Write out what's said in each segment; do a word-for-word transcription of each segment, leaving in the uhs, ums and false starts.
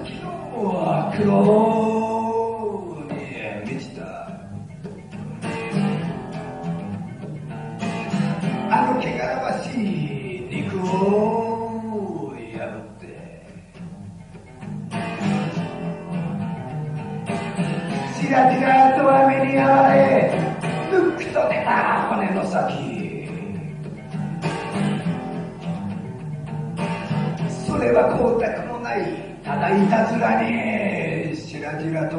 時の黒に満ちたあの汚らわしい肉を破ってじらじらと雨にあわれぬっくと出た骨の先それは光沢もないただいたずらにしらじらと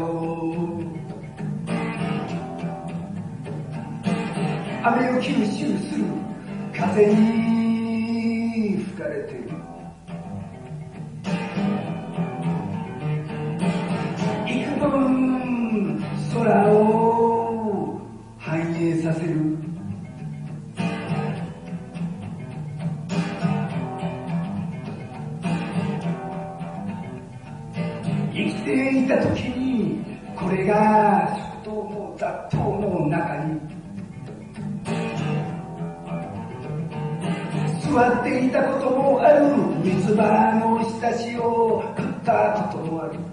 雨を吸収する風に吹かれている幾分空を反映させる生きていた時にこれが食堂の雑踏の中に座っていたこともある水場のひたしを食ったこともある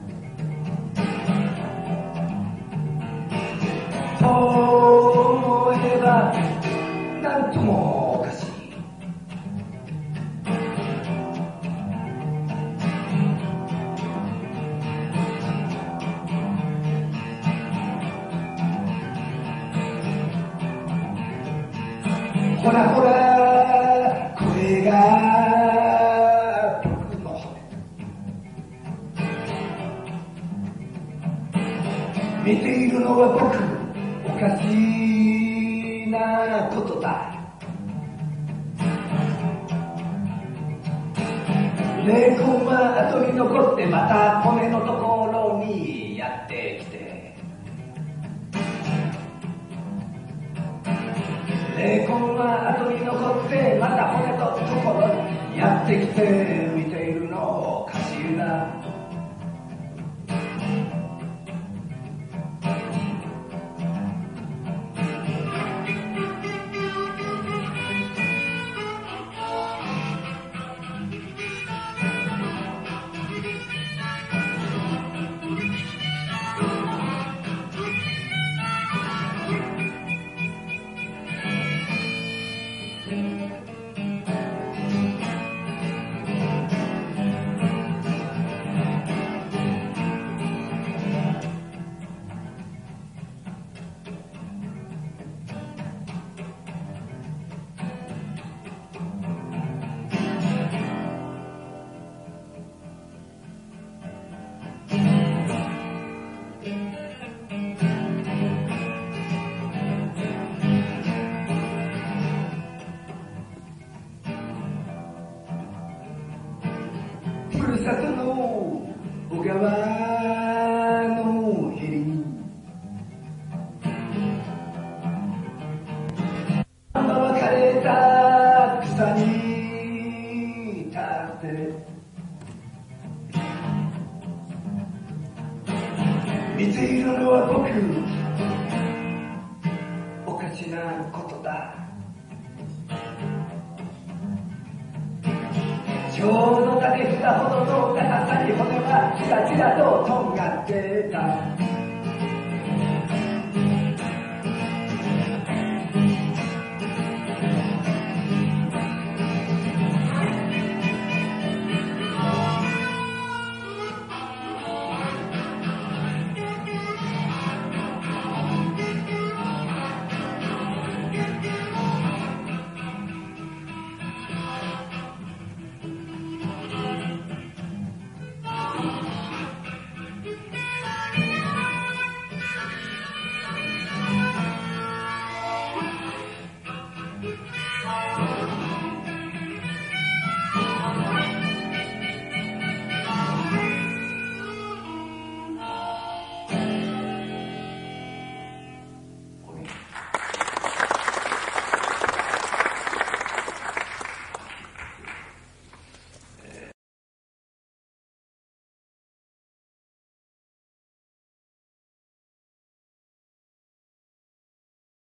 そう思えばなんともおかしいほらほらこれが僕の骨見ているのは僕おかしなことだ霊魂は後に残ってまた骨のところにやってきて霊魂は後に残ってまた骨のところにやってきて見ているのおかしいなふるさとの小川のへりにまばかれた草に立って見ているのは僕おかしなことだちょうど竹札ほどの高さに骨はちらちらととんがってた